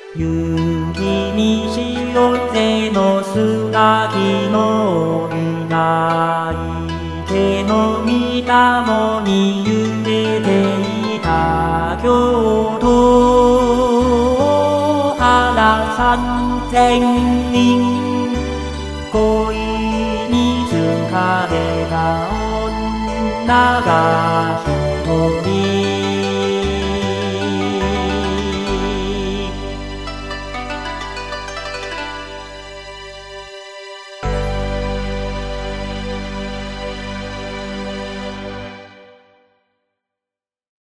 雪に塩瀬のすがきのいない手の水面に揺れていた京都原3000人恋に疲れた女が